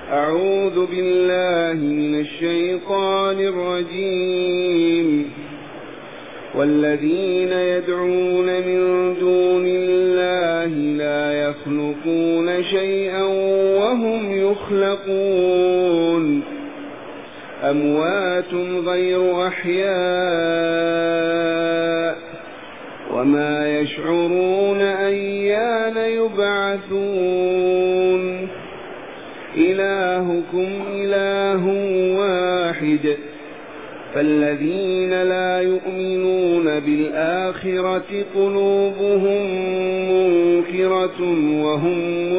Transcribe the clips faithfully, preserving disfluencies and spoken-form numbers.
أعوذ بالله من الشيطان الرجيم. والذين يدعون من دون الله لا يخلقون شيئا وهم يخلقون أموات غير أحياء وما يشعرون أيان يبعثون إلهكم إله واحد فالذين لا يؤمنون بالآخرة قلوبهم منكرة وهم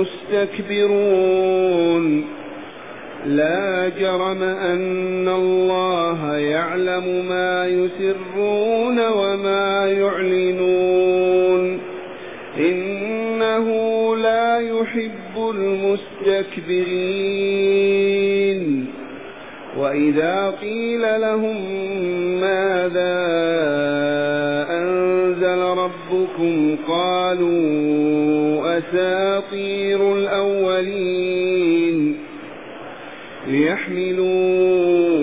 مستكبرون لا جرم أن الله يعلم ما يسرون وما يعلنون إنه لا يحب المستكبرين. وإذا قيل لهم ماذا أنزل ربكم قالوا أساطير الأولين ليحملوا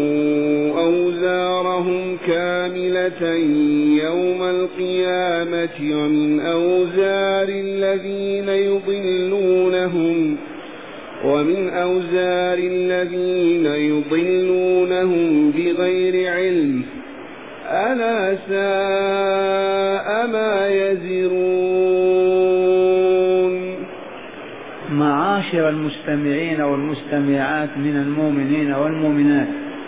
أوزارهم كاملة يوم القيامة ومن أوزار الذين يضلونهم ومن أوزار الذين يضلونهم بغير علم ألا ساء ما يزرون. معاشر المستمعين والمستمعات من المؤمنين والمؤمنات،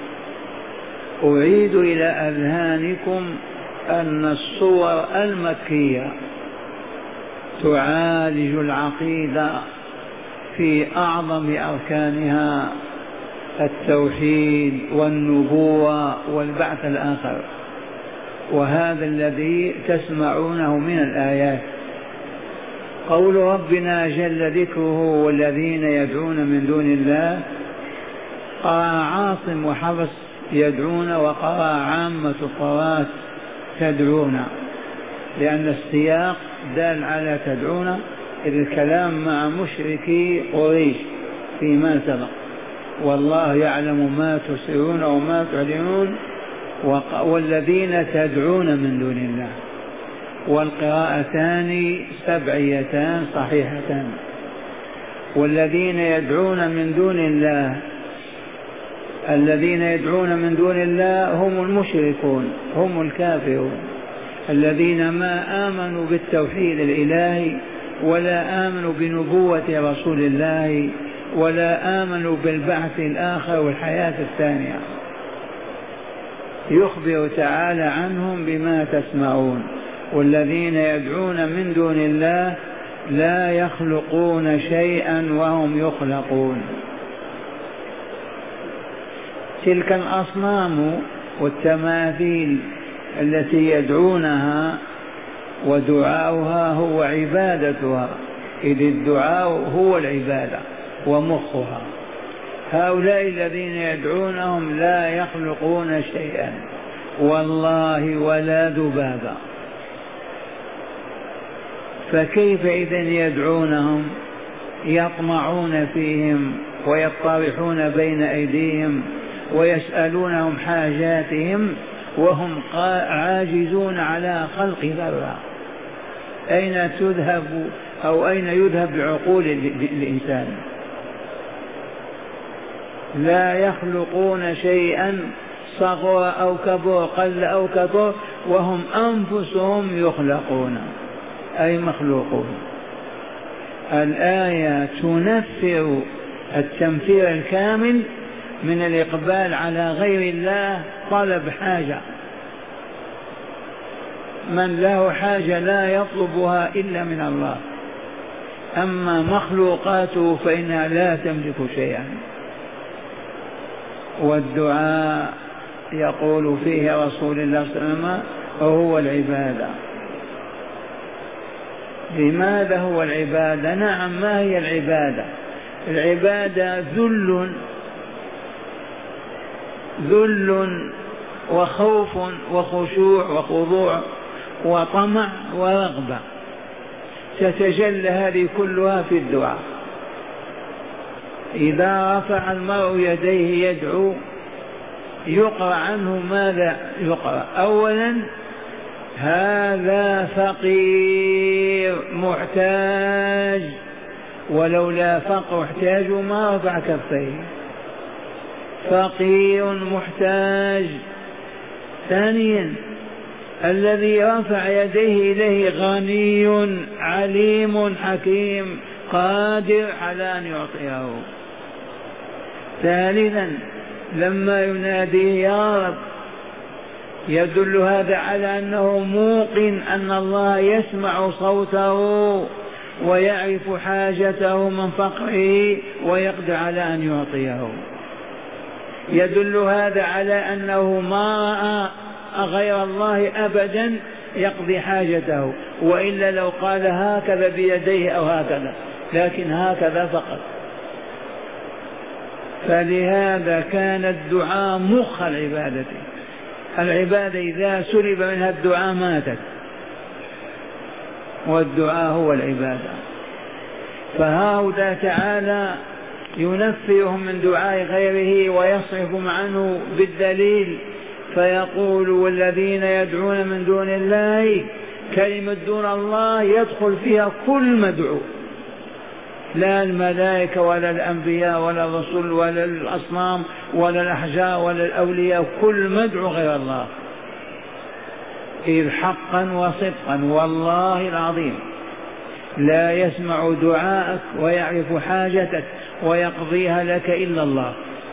أعيد إلى أذهانكم أن الصور المكية تعالج العقيدة في أعظم أركانها التوحيد والنبوة والبعث الآخر، وهذا الذي تسمعونه من الآيات. قول ربنا جل ذكره والذين يدعون من دون الله، قرأ عاصم وحفص يدعون، وقرأ عامة القراء تدعون، لأن السياق دال على تدعون، إذ الكلام مع مشركي قريش فيما سبق، والله يعلم ما تسرون وما تعلنون والذين تدعون من دون الله. والقراءتان سبعيتان صحيحتان. والذين يدعون من دون الله، الذين يدعون من دون الله هم المشركون، هم الكافرون الذين ما آمنوا بالتوحيد الإلهي ولا آمنوا بنبوة رسول الله ولا آمنوا بالبعث الآخر والحياة الثانية. يخبر تعالى عنهم بما تسمعون. والذين يدعون من دون الله لا يخلقون شيئا وهم يخلقون. تلك الأصنام والتماثيل التي يدعونها ودعاؤها هو عبادتها، إذ الدعاء هو العبادة ومخها. هؤلاء الذين يدعونهم لا يخلقون شيئا والله ولا ذبابا. فكيف إذن يدعونهم؟ يطمعون فيهم ويطرحون بين أيديهم ويسألونهم حاجاتهم وهم عاجزون على خلق ذرة. أين تذهب أو أين يذهب بعقول الإنسان؟ لا يخلقون شيئا صغر أو كبر، قل أو كبر، وهم أنفسهم يخلقون أي مخلوقون. الآية تنفر التنفير الكامل من الإقبال على غير الله طلب حاجة. من له حاجة لا يطلبها إلا من الله، أما مخلوقاته فإنها لا تملك شيئا. والدعاء يقول فيه رسول الله صلى الله عليه وسلم وهو العبادة. لماذا هو العبادة؟ نعم، ما هي العبادة؟ العبادة ذل ذل وخوف وخشوع وخضوع وطمع إذا رفع المرء يديه يدعو يقرأ عنه ماذا يقرأ؟ أولا هذا فقير محتاج، ولولا فقر احتاج ما رفع كفيه، فقير محتاج. ثانيا الذي رفع يديه إليه غني عليم حكيم قادر على أن يعطيه. ثالثا لما يناديه يا رب يدل هذا على أنه موقن أن الله يسمع صوته ويعرف حاجته من فقره ويقدر على أن يعطيه. يدل هذا على أنه ما رأى غير الله أبدا يقضي حاجته، وإلا لو قال هكذا بيديه أو هكذا، لكن هكذا فقط. فلهذا كان الدعاء مخ العبادة. العبادة إذا سلب منها الدعاء ماتت، والدعاء هو العبادة. فهؤلاء تعالى ينفرهم من دعاء غيره ويصرفهم عنه بالدليل، فيقول والذين يدعون من دون الله، كلمة دون الله يدخل فيها كل مدعو، لا الملائكة ولا الأنبياء ولا الرسل ولا الأصنام ولا الأحجار ولا الأولياء، كل مدعو غير الله. إذ حقا وصدقا والله العظيم لا يسمع دعاءك ويعرف حاجتك ويقضيها لك إلا الله،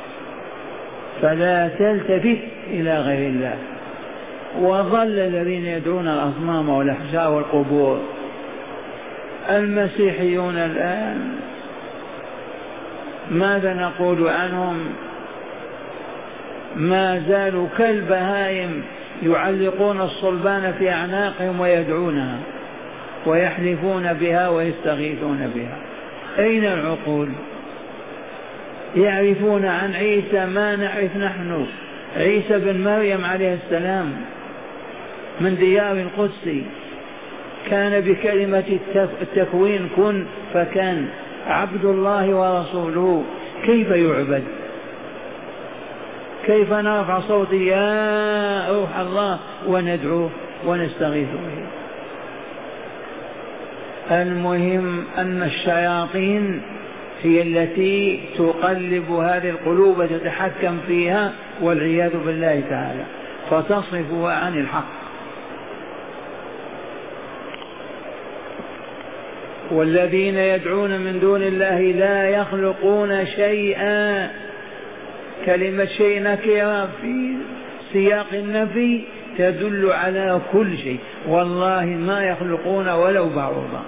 فلا تلتفت إلى غير الله. وظل الذين يدعون الأصنام والأحجار والقبور. المسيحيون الآن ماذا نقول عنهم؟ ما زالوا كالبهائم يعلقون الصلبان في أعناقهم ويدعونها ويحلفون بها ويستغيثون بها. أين العقول؟ يعرفون عن عيسى ما نعرف نحن. عيسى بن مريم عليه السلام من ديار القدس، كان بكلمة التكوين كن فكان، عبد الله ورسوله. كيف يعبد؟ كيف نرفع صوتي يا روح الله وندعوه ونستغيث به؟ المهم أن الشياطين هي التي تقلب هذه القلوب وتتحكم فيها والعياذ بالله تعالى، فتصرفها عن الحق. والذين يدعون من دون الله لا يخلقون شيئا. كلمة شيء نكرة في سياق النفي تدل على كل شيء، والله ما يخلقون ولو بعوضا.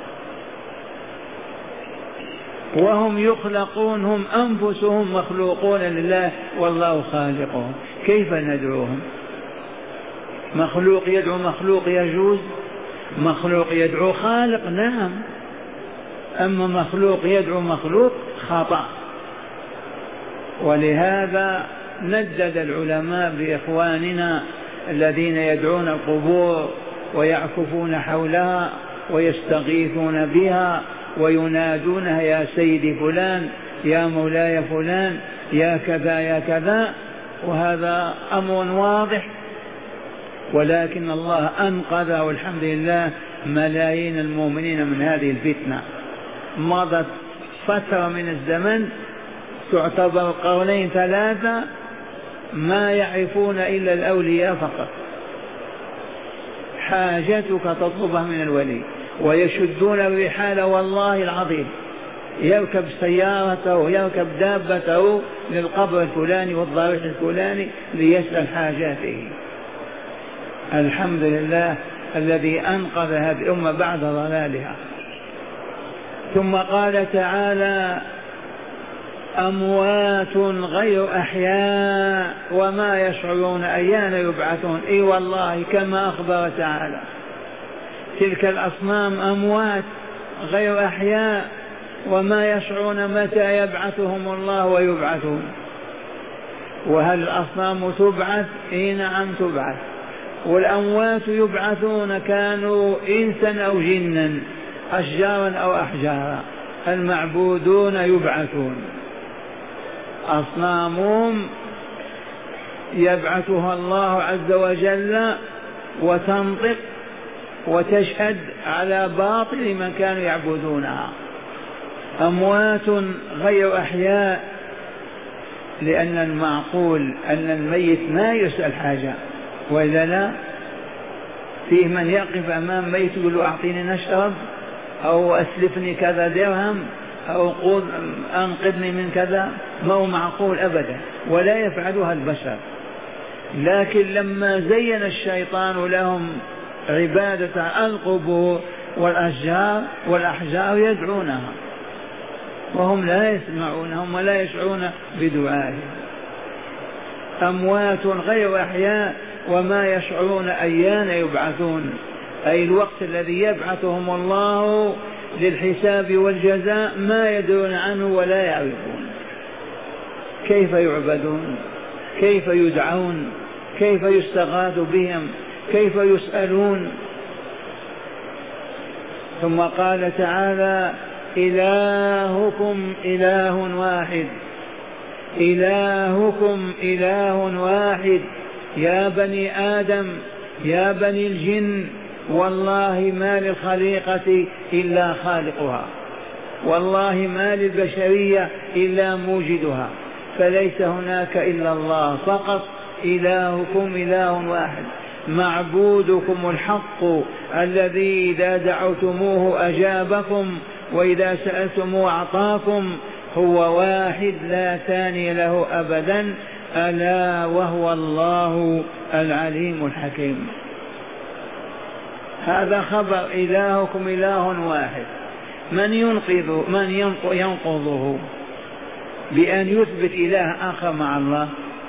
وهم يخلقون، هم أنفسهم مخلوقون لله والله خالقهم. كيف ندعوهم؟ مخلوق يدعو مخلوق يجوز؟ مخلوق يدعو خالق نعم، أما مخلوق يدعو مخلوق خطأ. ولهذا ندد العلماء بإخواننا الذين يدعون القبور ويعكفون حولها ويستغيثون بها وينادونها يا سيدي فلان، يا مولاي فلان، يا كذا يا كذا، وهذا أمر واضح. ولكن الله أنقذ والحمد لله ملايين المؤمنين من هذه الفتنة. مضت فترة من الزمن تعتبر قرنين ثلاثة ما يعرفون إلا الأولياء فقط. حاجتك تطلبها من الولي، ويشدون الرحال والله العظيم، يركب سيارته يركب دابته للقبر الفلاني والضريح الفلاني ليسأل حاجاته. الحمد لله الذي أنقذ هذه الأمة بعد ضلالها. ثم قال تعالى أموات غير أحياء وما يشعرون أيان يبعثون. إي والله كما أخبر تعالى تلك الأصنام أموات غير أحياء وما يشعرون متى يبعثهم الله ويبعثون. وهل الأصنام تبعث؟ إي نعم تبعث. والأموات يبعثون، كانوا إنسا أو جنا، أشجارا أو أحجارا، المعبودون يبعثون. أصنامهم يبعثها الله عز وجل وتنطق وتشهد على باطل من كانوا يعبدونها. أموات غير أحياء، لأن المعقول أن الميت ما يسأل حاجة، وإذا لا فيه من يقف أمام ميت يقول له أعطيني نشرب أو أسلفني كذا درهم أو قل أنقذني من كذا، ما هو معقول أبدا، ولا يفعلها البشر. لكن لما زين الشيطان لهم عبادة القبور والأشجار والأحجار يدعونها وهم لا يسمعونهم ولا يشعرون بدعائهم. أموات غير أحياء وما يشعرون أيان يبعثون، أي الوقت الذي يبعثهم الله للحساب والجزاء ما يدرون عنه ولا يعرفون. كيف يعبدون؟ كيف يدعون؟ كيف يستغاث بهم؟ كيف يسألون؟ ثم قال تعالى: إلهكم إله واحد، إلهكم إله واحد يا بني آدم يا بني الجن، والله ما للخليقة إلا خالقها، والله ما للبشرية إلا موجدها، فليس هناك إلا الله فقط. إلهكم إله واحد، معبودكم الحق الذي إذا دعوتموه أجابكم وإذا سألتموه أعطاكم، هو واحد لا ثاني له أبدا، ألا وهو الله العليم الحكيم. هذا خبر إلهكم إله واحد. من ينقذ من ينقضه بأن يثبت إله آخر مع الله؟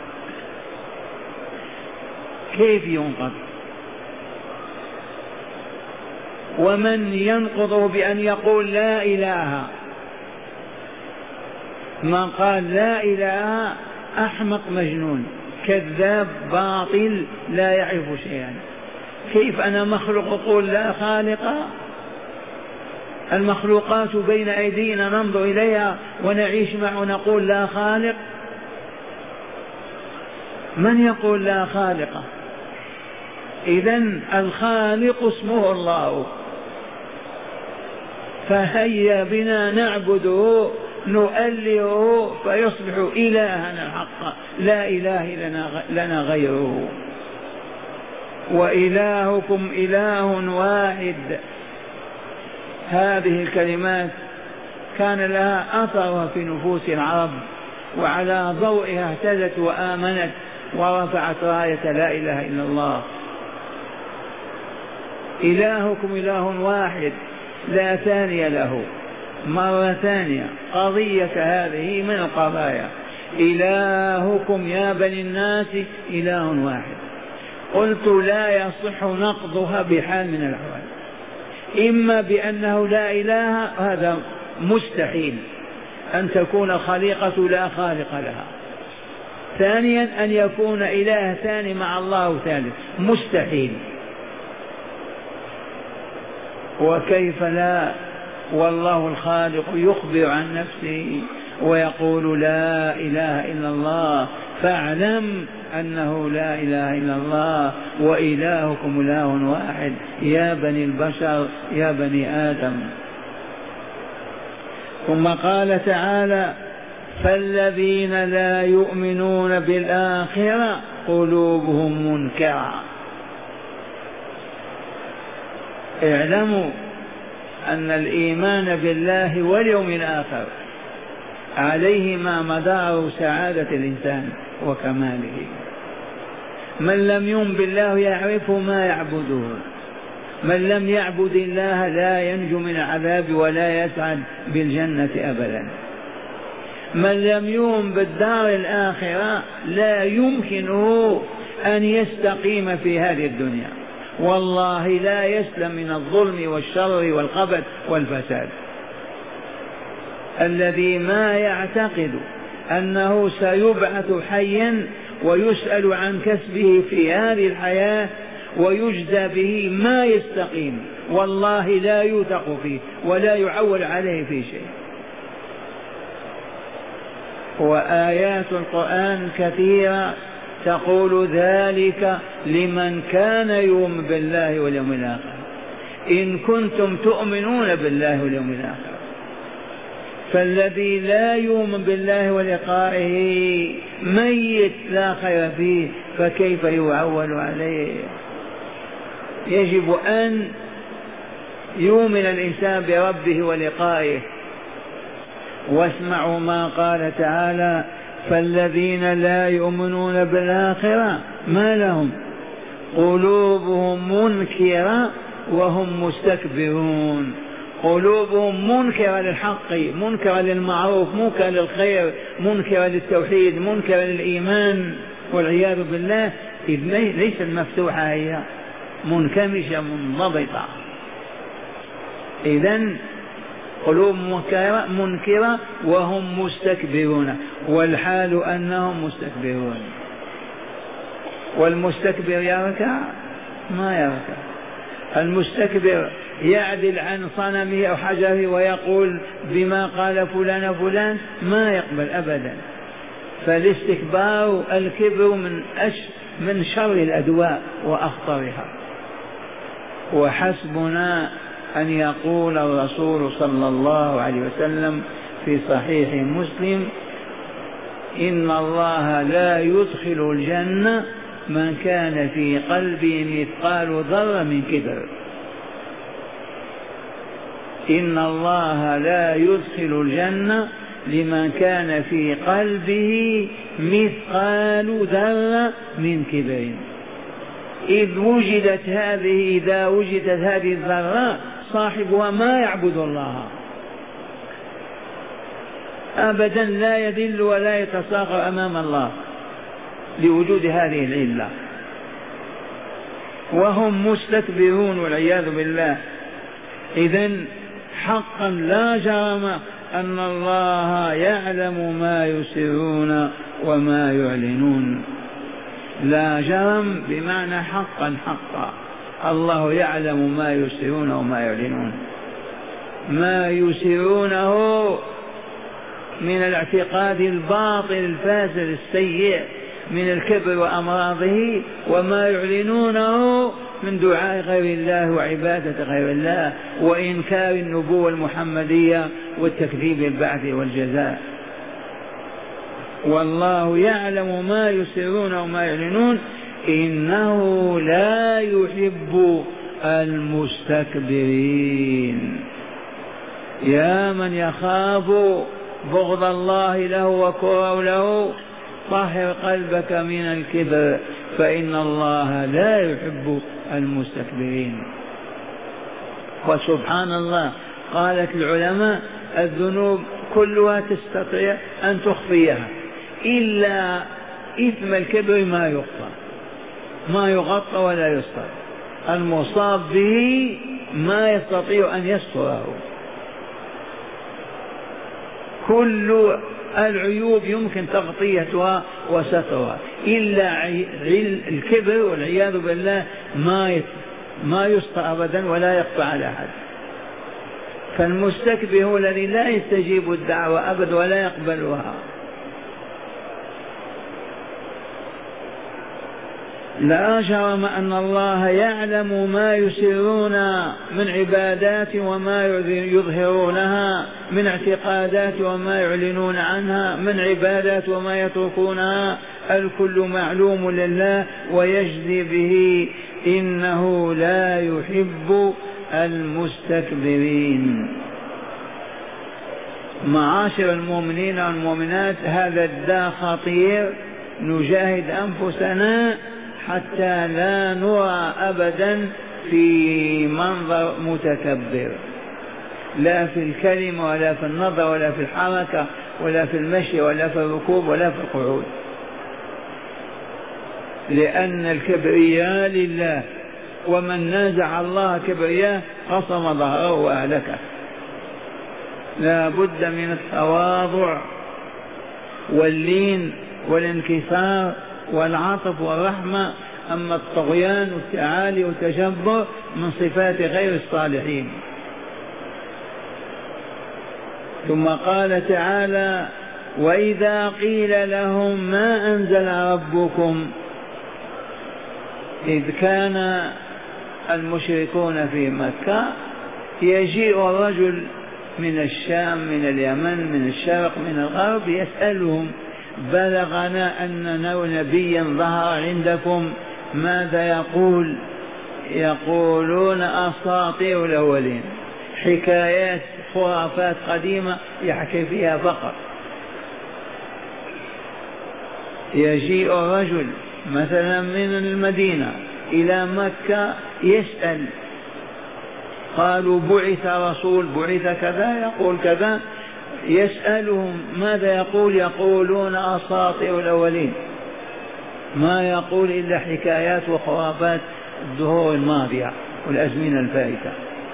كيف ينقذ؟ ومن ينقضه بأن يقول لا إله؟ من قال لا إله أحمق مجنون كذاب باطل لا يعرف شيئا. كيف أنا مخلوق أقول لا خالق؟ المخلوقات بين أيدينا ننظر إليها ونعيش معه ونقول لا خالق؟ من يقول لا خالق؟ إذن الخالق اسمه الله، فهيا بنا نعبده نؤلهه فيصبح إلهنا الحق، لا إله لنا, لنا غيره. وإلهكم إله واحد، هذه الكلمات كان لها أثر في نفوس العرب، وعلى ضوئها اهتدت وآمنت ورفعت راية لا إله إلا الله. إلهكم إله واحد لا ثاني له. مرة ثانية قضية هذه من القضايا، إلهكم يا بني الناس إله واحد. قلت لا يصح نقضها بحال من الأحوال، إما بأنه لا إله، هذا مستحيل أن تكون الخليقة لا خالق لها. ثانيا أن يكون إله ثاني مع الله ثالث، مستحيل. وكيف لا؟ والله الخالق يخبر عن نفسه ويقول لا إله إلا الله، فاعلم أنه لا إله إلا الله وإلهكم إله واحد يا بني البشر يا بني آدم. ثم قال تعالى: فالذين لا يؤمنون بالآخرة قلوبهم منكرة. اعلموا أن الإيمان بالله واليوم الآخر عليه ما مدار سعادة الإنسان وكماله. من لم يؤمن بالله يعرف ما يعبده، من لم يعبد الله لا ينجو من العذاب ولا يسعد بالجنة أبدا. من لم يؤمن بالدار الآخرة لا يمكنه أن يستقيم في هذه الدنيا، والله لا يسلم من الظلم والشر والخبث والفساد. الذي ما يعتقد أنه سيبعث حيا ويسأل عن كسبه في هذه الحياة ويجزى به ما يستقيم، والله لا يوثق فيه ولا يعول عليه في شيء. وآيات القرآن كثيرة تقول ذلك لمن كان يؤمن بالله واليوم الآخر، إن كنتم تؤمنون بالله واليوم الآخر. فالذي لا يؤمن بالله ولقائه ميت لا خير فيه، فكيف يعول عليه؟ يجب أن يؤمن الإنسان بربه ولقائه. واسمعوا ما قال تعالى: فالذين لا يؤمنون بالآخرة ما لهم قلوبهم منكرة وهم مستكبرون. قلوبهم منكرة للحق، منكرة للمعروف، منكرة للخير، منكرة للتوحيد، منكرة للإيمان والعياذ بالله، إذ ليست مفتوحة، هي منكمشة منضبطة. إذن قلوب منكرة, منكرة وهم مستكبرون، والحال أنهم مستكبرون. والمستكبر يركع؟ ما يركع. المستكبر يعدل عن صنمه أو حجره ويقول بما قال فلان فلان، ما يقبل أبدا. فالاستكبار الكبر من أش من شر الأدواء وأخطرها. وحسبنا أن يقول الرسول صلى الله عليه وسلم في صحيح مسلم: إن الله لا يدخل الجنة من كان في قلبه مثقال ذرة من كبر. إن الله لا يدخل الجنة لمن كان في قلبه مثقال ذرة من كبر. إذ وجدت هذه إذا وجدت هذه الذرة صاحبها ما يعبد الله أبدا، لا يذل ولا يتصاغر أمام الله لوجود هذه العلة، وهم مستكبرون والعياذ بالله. إذن حقا لا جرم أن الله يعلم ما يسرون وما يعلنون. لا جرم بمعنى حقا حقا، الله يعلم ما يسرون وما يعلنون. ما يسرونه من الاعتقاد الباطل الفاسد السيء من الكبر وأمراضه، وما يعلنونه من دعاء غير الله وعبادة غير الله وإنكار النبوة المحمدية والتكذيب بالبعث والجزاء. والله يعلم ما يسرون وما يعلنون، إنه لا يحب المستكبرين. يا من يخاف بغض الله له وكره له، طهر قلبك من الكبر، فإن الله لا يحب المستكبرين. وسبحان الله، قالت العلماء: الذنوب كلها تستطيع أن تخفيها إلا إثم الكبر، ما يخفى ما يغطى ولا يستر. المصاب به ما يستطيع أن يستره. كل العيوب يمكن تغطيتها وسترها، إلا الكبر والعياذ بالله ما ما يستر أبدا ولا يخفى على أحد. فالمستكبر هو الذي لا يستجيب الدعوة أبدا ولا يقبلها. لا جرم أن الله يعلم ما يسرون من عبادات وما يظهرونها، من اعتقادات وما يعلنون عنها، من عبادات وما يتركونها، الكل معلوم لله ويجزي به، إنه لا يحب المستكبرين. معاشر المؤمنين والمؤمنات، هذا الداء خطير، نجاهد أنفسنا حتى لا نرى أبدا في منظر متكبر، لا في الكلمة ولا في النظر ولا في الحركة ولا في المشي ولا في الركوب ولا في القعود، لأن الكبرياء لله، ومن نازع الله كبرياء قصم ظهره وأهلكه. لا بد من التواضع واللين والانكسار والعطف والرحمة. أما الطغيان والتعالي والتجبر من صفات غير الصالحين. ثم قال تعالى: وإذا قيل لهم ما أنزل ربكم، إذ كان المشركون في مكة يجيء الرجل من الشام من اليمن من الشرق من الغرب يسألهم بلغنا أن نبيا ظهر عندكم ماذا يقول؟ يقولون أساطير الأولين، حكايات خرافات قديمة يحكي فيها فقط. يجيء الرجل مثلا من المدينة إلى مكة يسأل، قالوا بعث رسول بعث كذا يقول كذا، يسألهم ماذا يقول؟ يقولون أساطير الأولين، ما يقول إلا حكايات وخرافات الدهور الماضية والأزمنة الفائتة.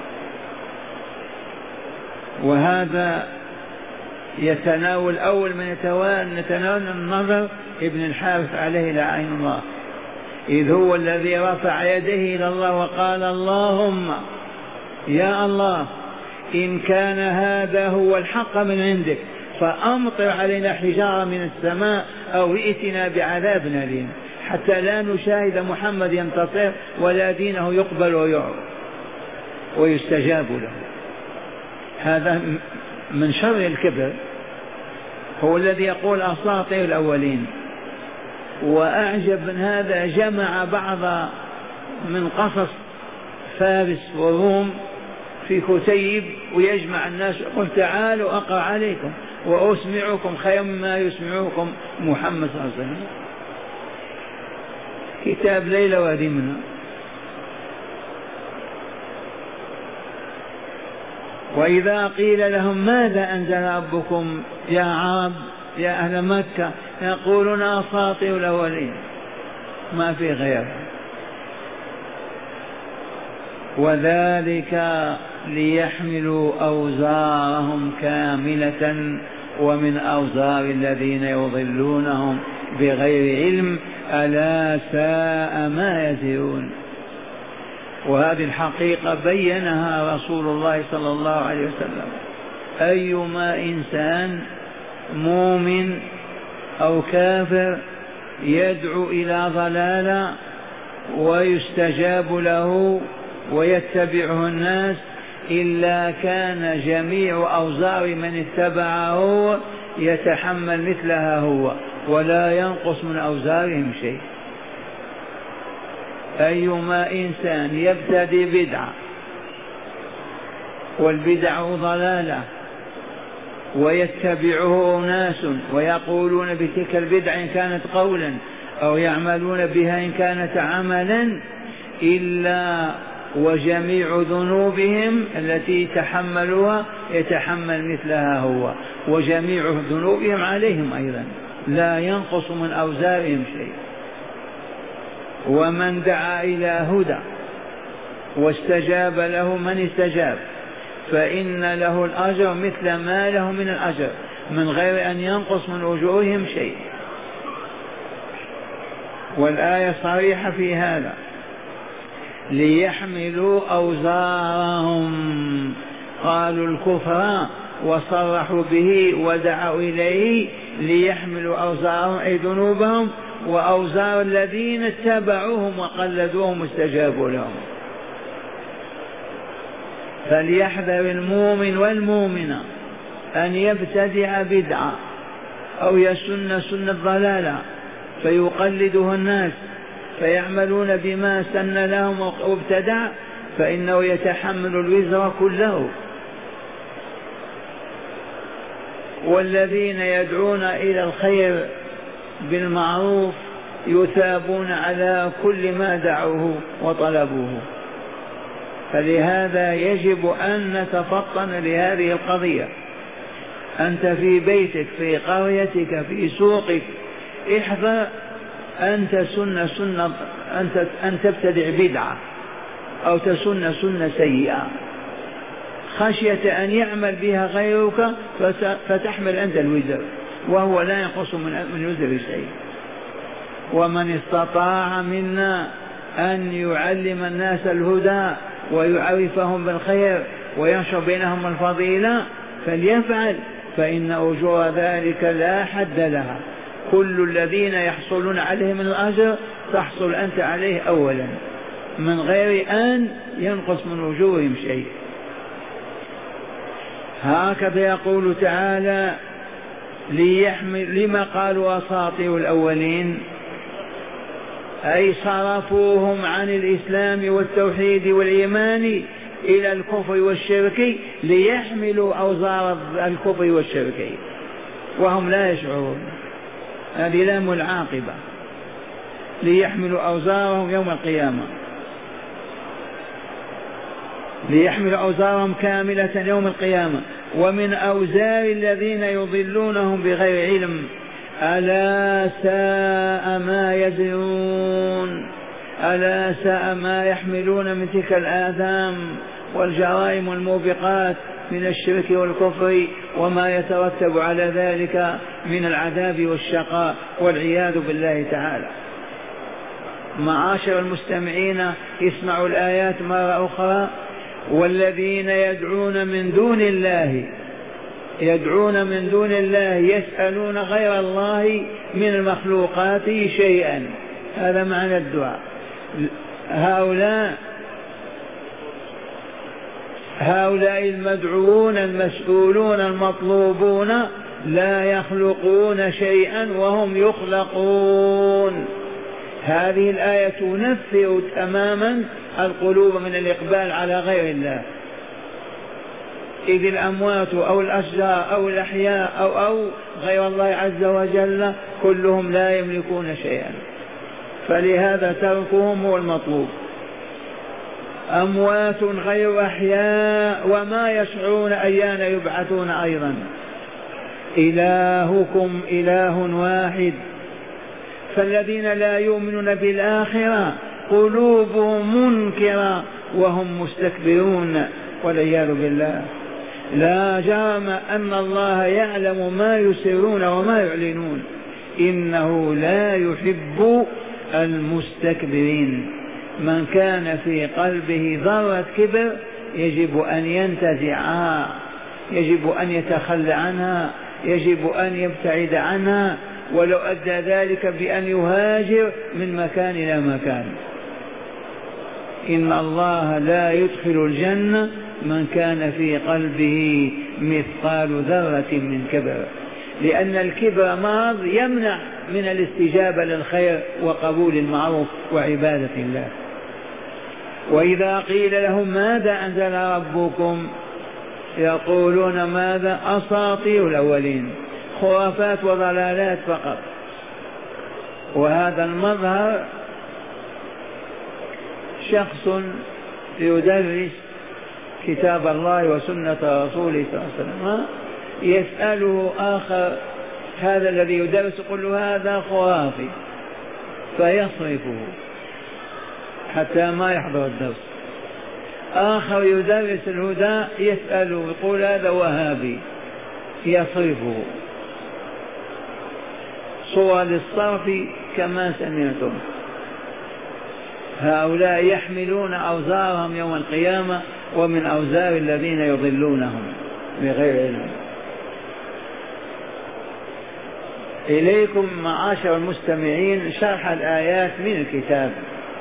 وهذا يتناول أول من يتناول النظر ابن الحارث عليه لعين الله، إذ هو الذي رفع يديه إلى الله وقال اللهم يا الله إن كان هذا هو الحق من عندك فأمطر علينا حجارة من السماء أو ائتنا بعذاب أليم حتى لا نشاهد محمد ينتصر ولا دينه يقبل ويعرف ويستجاب له. هذا من شر الكبر، هو الذي يقول أساطير الأولين. وأعجب من هذا جمع بعض من قصص فارس والروم في كتيب ويجمع الناس يقول تعالوا أقرأ عليكم وأسمعكم خير مما يسمعكم محمد صلى الله عليه وسلم. كتاب ليلة ودمنة. وإذا قيل لهم ماذا أنزل ربكم يا عرب يا أهل مكة يقولون أساطير الأولين، ما في غيرها. وذلك ليحملوا أوزارهم كاملة ومن أوزار الذين يضلونهم بغير علم ألا ساء ما يزرون. وهذه الحقيقة بينها رسول الله صلى الله عليه وسلم. أيما إنسان مؤمن أو كافر يدعو إلى ضلالة ويستجاب له ويتبعه الناس إلا كان جميع أوزار من اتبعه يتحمل مثلها هو ولا ينقص من أوزارهم شيء. أيما إنسان يبتدي بدعة والبدع ضلالة ويتبعه أناس ويقولون بتلك البدع إن كانت قولا أو يعملون بها إن كانت عملا إلا وجميع ذنوبهم التي تحملوها يتحمل مثلها هو وجميع ذنوبهم عليهم أيضا لا ينقص من أوزارهم شيء. ومن دعا إلى هدى واستجاب له من استجاب فإن له الأجر مثل ما له من الأجر من غير أن ينقص من أجورهم شيء. والآية صريحة في هذا، ليحملوا أوزارهم، قالوا الكفر وصرحوا به ودعوا إليه ليحملوا أوزارهم أي ذنوبهم وأوزار الذين اتبعوهم وقلدوهم واستجابوا لهم. فليحذر المؤمن والمؤمنة أن يبتدع بدعة أو يسن سنة ضلالة فيقلده الناس فيعملون بما سن لهم وابتدع فإنه يتحمل الوزر كله. والذين يدعون إلى الخير بالمعروف يثابون على كل ما دعوه وطلبوه. فلهذا يجب أن نتفطن لهذه القضية. أنت في بيتك في قريتك في سوقك احذر أن تسن سنة أنت أن تبتدع بدعة أو تسن سنة سيئة خشية أن يعمل بها غيرك فتحمل أنت الوزر وهو لا ينقص من وزر شيء. ومن استطاع منا أن يعلم الناس الهدى ويعرفهم بالخير وينشر بينهم الفضيلة فليفعل فإن أجور ذلك لا حد لها، كل الذين يحصلون عليه من الأجر تحصل أنت عليه أولا من غير أن ينقص من أجورهم شيء. هكذا يقول تعالى ليحمل لما قالوا أساطير الأولين، أي صرفوهم عن الإسلام والتوحيد والإيمان إلى الكفر والشرك ليحملوا أوزار الكفر والشرك وهم لا يشعرون. هذه لام العاقبة، ليحملوا أوزارهم يوم القيامة، ليحملوا أوزارهم كاملة يوم القيامة ومن أوزار الذين يضلونهم بغير علم ألا ساء ما يزرون، ألا ساء ما يحملون من تلك الآثام والجرائم الموبقات من الشرك والكفر وما يترتب على ذلك من العذاب والشقاء والعياذ بالله تعالى. معاشر المستمعين اسمعوا الآيات مرة أخرى. والذين يدعون من دون الله، يدعون من دون الله يسألون غير الله من المخلوقات شيئا، هذا معنى الدعاء. هؤلاء هؤلاء المدعوون المسؤولون المطلوبون لا يخلقون شيئا وهم يخلقون. هذه الآية تنفر تماما القلوب من الإقبال على غير الله، إذ الأموات أو الأشجار أو الأحياء أو أو غير الله عز وجل كلهم لا يملكون شيئا، فلهذا تركهم هو المطلوب. أموات غير أحياء وما يشعرون أيان يبعثون أيضا. إلهكم إله واحد، فالذين لا يؤمنون بالآخرة قلوبهم منكرة وهم مستكبرون والعياذ بالله. لا جرم أن الله يعلم ما يسرون وما يعلنون، إنه لا يحب المستكبرين. من كان في قلبه ذرة كبر يجب أن ينتزعها، يجب أن يتخلى عنها، يجب أن يبتعد عنها، ولو أدى ذلك بأن يهاجر من مكان إلى مكان. إن الله لا يدخل الجنة من كان في قلبه مثقال ذرة من كبر، لأن الكبر مرض يمنع من الاستجابة للخير وقبول المعروف وعبادة الله. وإذا قيل لهم ماذا أنزل ربكم يقولون ماذا أساطير الأولين، خرافات وضلالات فقط. وهذا المظهر شخص يدرس كتاب الله وسنة رسوله صلى الله عليه وسلم يسأله آخر، هذا الذي يدرس يقول له هذا خرافي فيصرفه حتى ما يحضر الدرس. آخر يدرس الهدى يسأله يقول هذا وهابي يصرفه. صور للصرف كما سمعتم. هؤلاء يحملون أوزارهم يوم القيامة ومن أوزار الذين يضلونهم بغير علم. إليكم معاشر المستمعين شرح الآيات من الكتاب.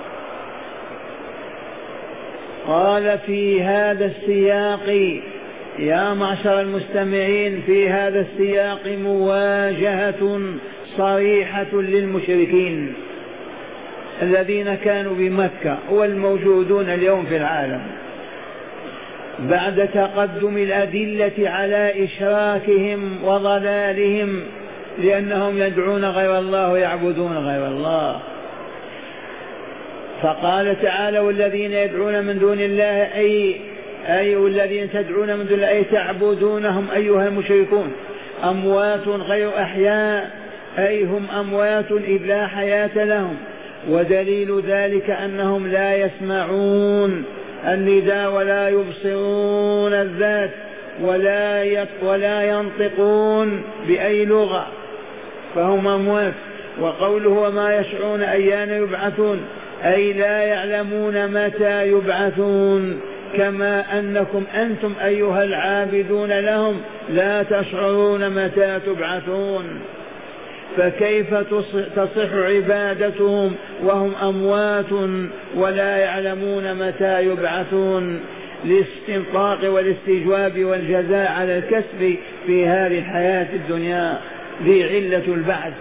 قال في هذا السياق يا معشر المستمعين، في هذا السياق مواجهة صريحة للمشركين الذين كانوا بمكة والموجودون اليوم في العالم، بعد تقدم الأدلة على إشراكهم وضلالهم لأنهم يدعون غير الله ويعبدون غير الله. فقال تعالى والذين يدعون من دون الله أي أي الذين تدعون من دون الله أي تعبدونهم أيها المشركون أموات غير أحياء، أي هم أموات إذ لا حياة لهم. ودليل ذلك أنهم لا يسمعون النداء ولا يبصرون الذات ولا ولا ينطقون بأي لغة، فهم أموات. وقوله وما يشعرون أيان يبعثون أي لا يعلمون متى يبعثون، كما أنكم أنتم أيها العابدون لهم لا تشعرون متى تبعثون، فكيف تصح عبادتهم وهم أموات ولا يعلمون متى يبعثون للاستنطاق والاستجواب والجزاء على الكسب في هذه الحياة الدنيا. ذي علة البعث.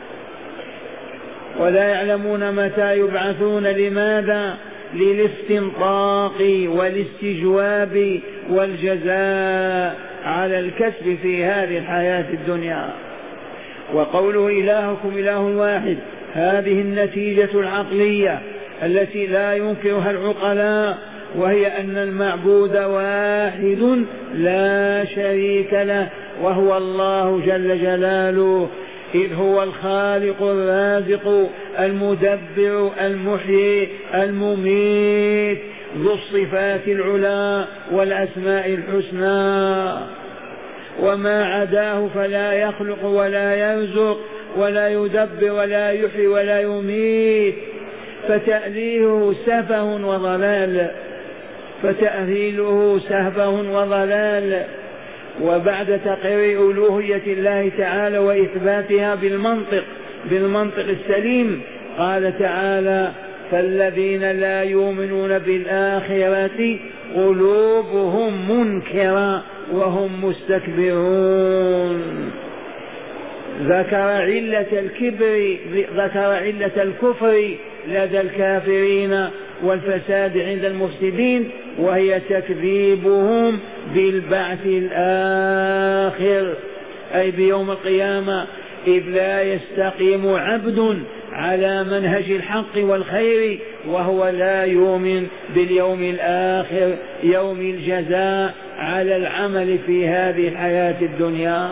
ولا يعلمون متى يبعثون. لماذا؟ للاستنطاق والاستجواب والجزاء على الكسب في هذه الحياة الدنيا. وقوله إلهكم إله واحد، هذه النتيجة العقلية التي لا ينكرها العقلاء، وهي أن المعبود واحد لا شريك له، وهو الله جل جلاله، إذ هو الخالق الرازق المدبر المحيي المميت ذو الصفات العلى والأسماء الحسنى، وما عداه فلا يخلق ولا يرزق ولا يدبر ولا يحيي ولا يميت، فتأليهه سفه وضلال فتأهيله سهبه وضلال. وبعد تقرير ألوهية الله تعالى وإثباتها بالمنطق بالمنطق السليم، قال تعالى: فالذين لا يؤمنون بالآخرة قلوبهم منكرة وهم مستكبرون. ذكر علة الكبر ذكر علة الكفر لدى الكافرين والفساد عند المفسدين، وهي تكذيبهم بالبعث الآخر أي بيوم القيامة، إذ لا يستقيم عبد على منهج الحق والخير وهو لا يؤمن باليوم الآخر، يوم الجزاء على العمل في هذه الحياة الدنيا.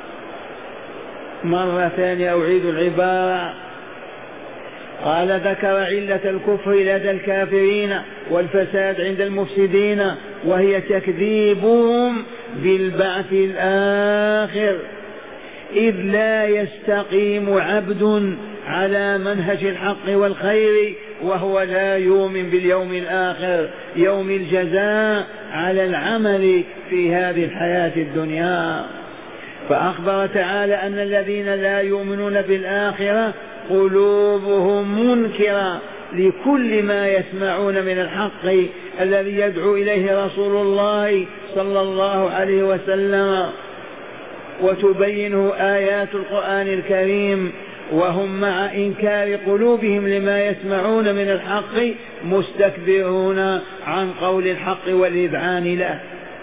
مرة ثانية أعيد العبارة. قال: ذكر علة الكفر لدى الكافرين والفساد عند المفسدين، وهي تكذيبهم بالبعث الآخر، إذ لا يستقيم عبد على منهج الحق والخير وهو لا يؤمن باليوم الآخر، يوم الجزاء على العمل في هذه الحياة الدنيا. فأخبر تعالى أن الذين لا يؤمنون بالآخرة قلوبهم منكرة لكل ما يسمعون من الحق الذي يدعو إليه رسول الله صلى الله عليه وسلم وتبينه آيات القرآن الكريم، وهم مع إنكار قلوبهم لما يسمعون من الحق مستكبرون عن قول الحق والإذعان له.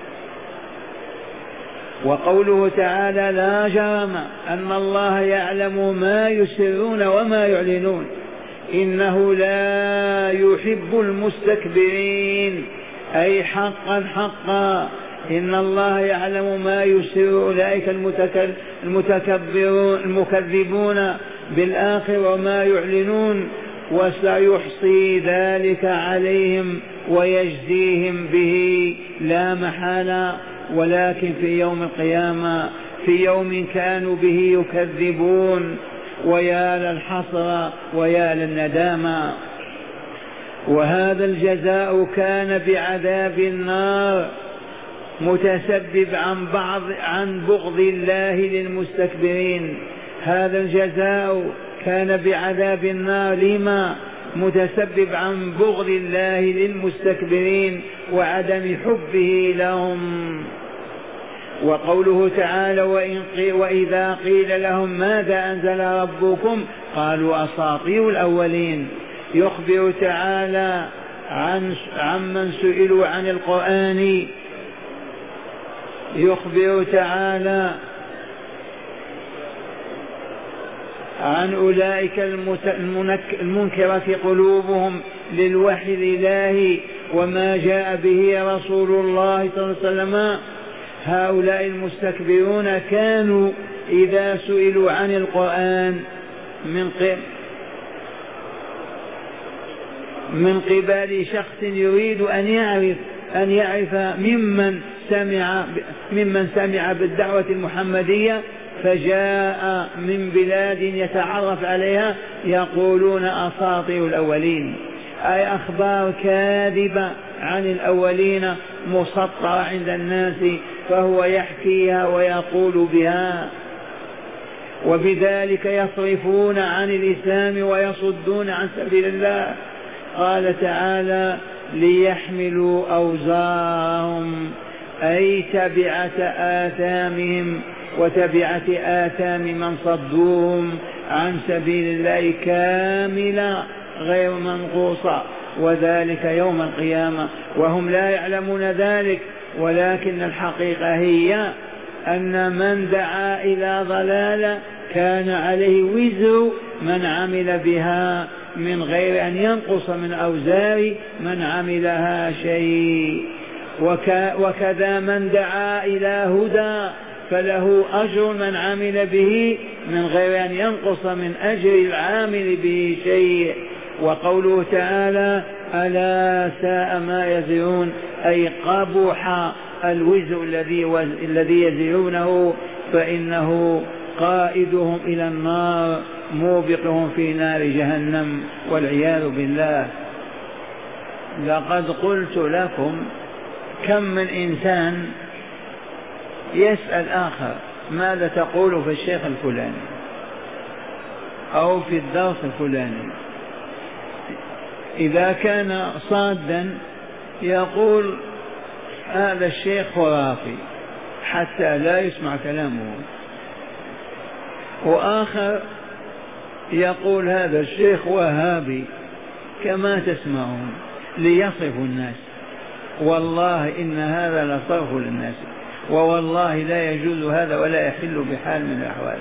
وقوله تعالى: لا جرم أن الله يعلم ما يسرون وما يعلنون إنه لا يحب المستكبرين، أي حقا حقا إن الله يعلم ما يسر أولئك المتكبرون المكذبون بالآخر وما يعلنون، وسيحصي ذلك عليهم ويجزيهم به لا محالة، ولكن في يوم القيامة، في يوم كانوا به يكذبون. ويا للحسرة ويا للندامة. وهذا الجزاء كان بعذاب النار متسبب عن بعض عن بغض الله للمستكبرين. هذا الجزاء كان بعذاب النار لما متسبب عن بغض الله للمستكبرين وعدم حبه لهم. وقوله تعالى: وإذا قيل لهم ماذا أنزل ربكم قالوا أساطير الأولين. يخبر تعالى عن عمن سئلوا عن القرآن، يخبر تعالى عن أولئك المنكرة قلوبهم للوحي الإلهي وما جاء به رسول الله صلى الله عليه وسلم. هؤلاء المستكبرون كانوا إذا سئلوا عن القرآن من قبل من قبل شخص يريد أن يعرف أن يعرف ممن سمع ممن سمع بالدعوة المحمدية فجاء من بلاد يتعرف عليها، يقولون أساطير الأولين. أي أخبار كاذبة عن الأولين مسطرة عند الناس، فهو يحكيها ويقول بها، وبذلك يصرفون عن الإسلام ويصدون عن سبيل الله. قال تعالى: ليحملوا أوزارهم، أي تبعة آثامهم وتبعة آثام من صدوهم عن سبيل الله كاملة غير منقوصة، وذلك يوم القيامة، وهم لا يعلمون ذلك. ولكن الحقيقة هي أن من دعا إلى ضلالة كان عليه وزر من عمل بها من غير أن ينقص من أوزار من عملها شيء. وكذا من دعا إلى هدى فله أجر من عمل به من غير أن ينقص من أجر العامل به شيء. وقوله تعالى: ألا ساء ما يزرون، أي قبح الوزر الذي الذي يزرونه، فإنه قائدهم إلى النار موبقهم في نار جهنم والعياذ بالله. لقد قلت لكم كم من إنسان يسأل آخر: ماذا تقول في الشيخ الفلاني أو في الدرس الفلاني؟ إذا كان صادا يقول: هذا الشيخ خرافي، حتى لا يسمع كلامه. وآخر يقول: هذا الشيخ وهابي، كما تسمعون، ليصرفوا الناس. والله إن هذا لصرف للناس، ووالله لا يجوز هذا ولا يحل بحال من الأحوال.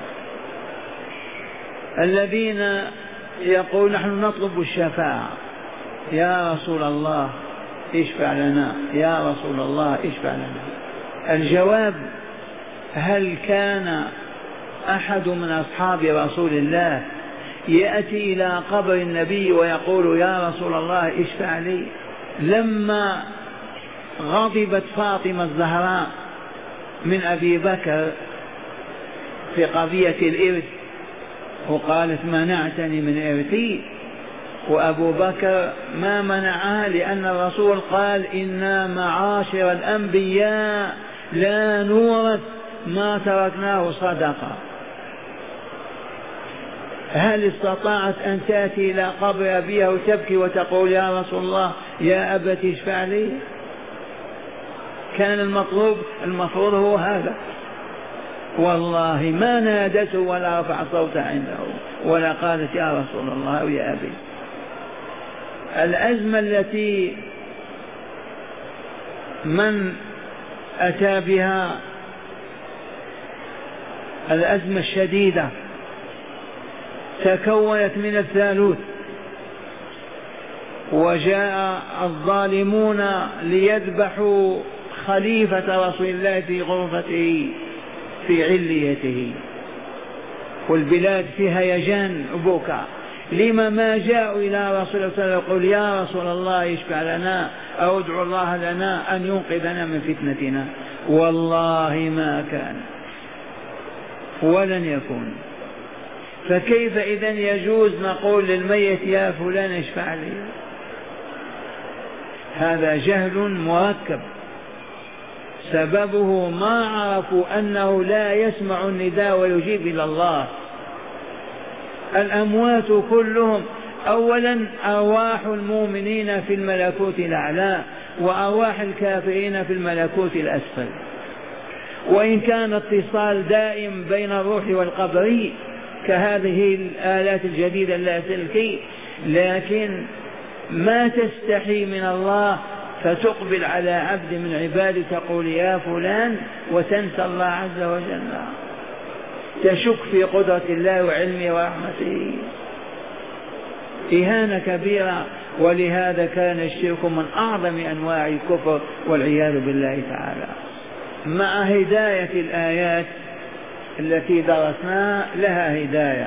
الذين يقول: نحن نطلب الشفاعة، يا رسول الله اشفع لنا، يا رسول الله اشفع لنا. الجواب: هل كان أحد من أصحاب رسول الله يأتي إلى قبر النبي ويقول: يا رسول الله اشفع لي؟ لما غضبت فاطمة الزهراء من أبي بكر في قضية الإرث وقالت: منعتني من إرثي، وأبو بكر ما منعها، لأن الرسول قال: إنا معاشر الأنبياء لا نورث ما تركناه صدقة. هل استطاعت أن تأتي إلى قبر أبيها وتبكي وتقول: يا رسول الله يا أبت اشفع لي؟ كان المطلوب المفروض هو هذا. والله ما نادته ولا رفع صوتها عنده ولا قالت: يا رسول الله أو يا أبي. الأزمة التي من أتى بها، الأزمة الشديدة، تكونت من الثالوث، وجاء الظالمون ليذبحوا خليفة رسول الله في غرفته في عليته، والبلاد فيها هيجان وبكاء. لما ما جاءوا إلى رسول الله صلى الله عليه وسلم يقول: يا رسول الله اشفع لنا أو ادعو الله لنا أن ينقذنا من فتنتنا؟ والله ما كان ولن يكون. فكيف إذن يجوز نقول للميت: يا فلان اشفع لي؟ هذا جهل مركب، سببه ما عرفوا أنه لا يسمع النداء ويجيب إلى الله. الأموات كلهم أولا أرواح المؤمنين في الملكوت الأعلى، وأرواح الكافرين في الملكوت الأسفل، وإن كان اتصال دائم بين الروح والقبر كهذه الآلات الجديدة اللاسلكي، لكن ما تستحي من الله فتقبل على عبد من عباده تقول: يا فلان، وتنسى الله عز وجل، تشك في قدرة الله وعلمه ورحمته. إهانة كبيرة. ولهذا كان الشرك من أعظم أنواع الكفر والعياذ بالله تعالى. مع هداية الآيات التي درسناها، لها هداية.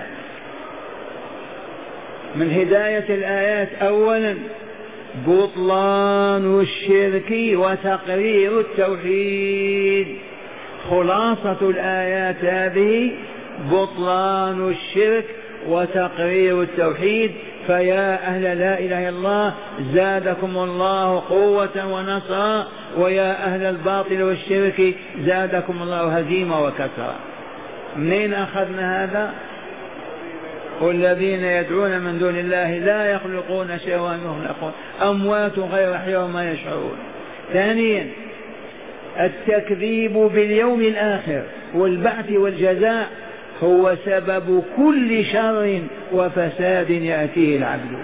من هداية الآيات أولا بطلان الشرك وتقرير التوحيد. خلاصة الآيات هذه بطلان الشرك وتقرير التوحيد، فيا أهل لا إله إلا الله زادكم الله قوة ونصرا، ويا أهل الباطل والشرك زادكم الله هزيمة وكسرا. منين أخذنا هذا؟ والذين يدعون من دون الله لا يخلقون شيئا وهم يخلقون، أموات غير أحياء وما يشعرون. ثانيا التكذيب باليوم الآخر والبعث والجزاء هو سبب كل شر وفساد يأتيه العبد.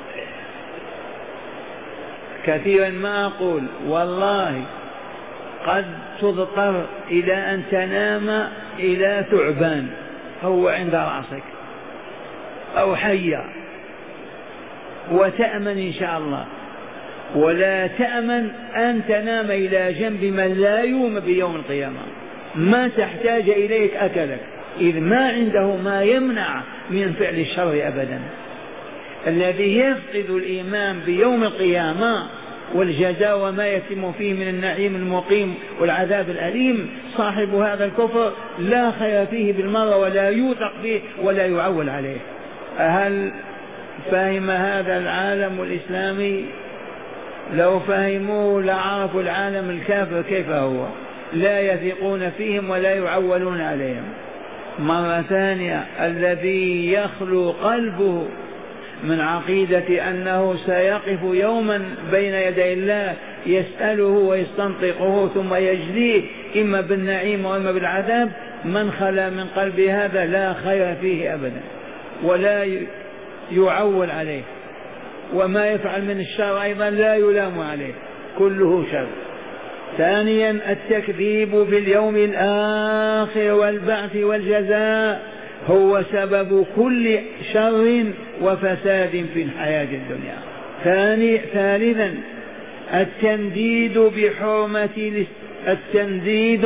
كثيرا ما أقول والله قد تضطر إلى أن تنام إلى ثعبان هو عند رأسك أو حية وتأمن إن شاء الله، ولا تأمن أن تنام إلى جنب من لا يوم بيوم القيامة، ما تحتاج إليك أكلك، إذ ما عنده ما يمنع من فعل الشر أبدا. الذي يفقد الإيمان بيوم القيامة والجزاء وما يتم فيه من النعيم المقيم والعذاب الأليم، صاحب هذا الكفر لا خير فيه بالمرة ولا يوثق به ولا يعول عليه. هل فهم هذا العالم الإسلامي؟ لو فهموه لعرفوا العالم الكافر كيف هو، لا يثقون فيهم ولا يعولون عليهم. مرة ثانية الذي يخلو قلبه من عقيدة أنه سيقف يوما بين يدي الله يسأله ويستنطقه ثم يجزيه إما بالنعيم وإما بالعذاب، من خلا من قلب هذا لا خير فيه أبدا ولا يعول عليه، وما يفعل من الشر أيضا لا يلام عليه، كله شر. ثانيا التكذيب باليوم الآخر والبعث والجزاء هو سبب كل شر وفساد في الحياة الدنيا. ثاني ثالثا التنديد بحرمة التنديد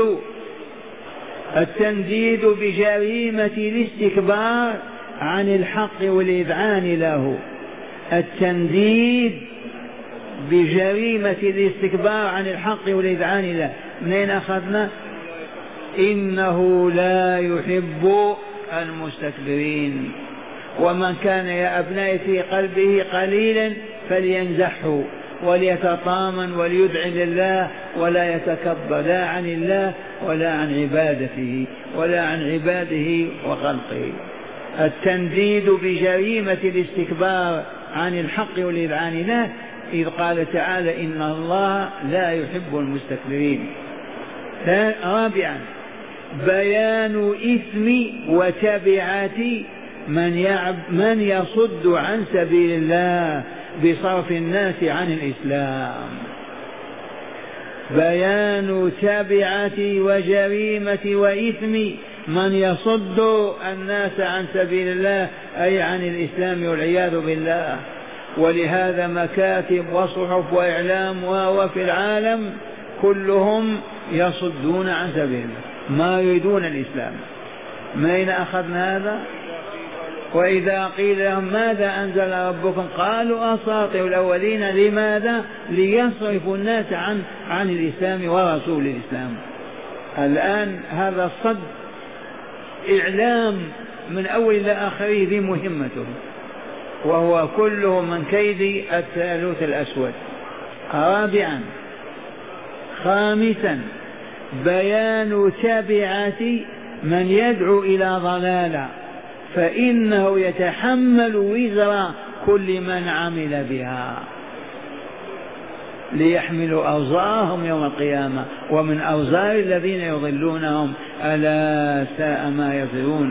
التنديد بجريمة الاستكبار عن الحق والإذعان له. التنديد بجريمة الاستكبار عن الحق والإذعان له. منين أخذنا؟ إنه لا يحب المستكبرين. ومن كان يا أبنائي في قلبه قليلا فلينزحه وليتطامن وليدعي لله ولا يتكبر لا عن الله ولا عن عبادته ولا عن عباده وخلقه. التنديد بجريمة الاستكبار عن الحق والإذعان له، إذ قال تعالى إن الله لا يحب المستكبرين. رابعا بيان إثم وتبعات من, يعب من يصد عن سبيل الله بصرف الناس عن الإسلام. بيان تبعة وجريمة وإثم من يصد الناس عن سبيل الله أي عن الإسلام والعياذ بالله. ولهذا مكاتب وصحف وإعلام وفي العالم كلهم يصدون عن سبيل الله، ما يريدون الإسلام. من أين أخذنا هذا؟ وإذا قيل لهم ماذا أنزل ربكم قالوا أساطير الأولين. لماذا؟ ليصرفوا الناس عن عن الإسلام ورسول الإسلام. الآن هذا الصد إعلام من أول إلى آخره ذي مهمته، وهو كله من كيد الثالوث الأسود. رابعا خامسا بيان تبعة من يدعو إلى ضلالة، فإنه يتحمل وزر كل من عمل بها، ليحملوا أوزارهم يوم القيامة ومن أوزار الذين يضلونهم ألا ساء ما يزرون.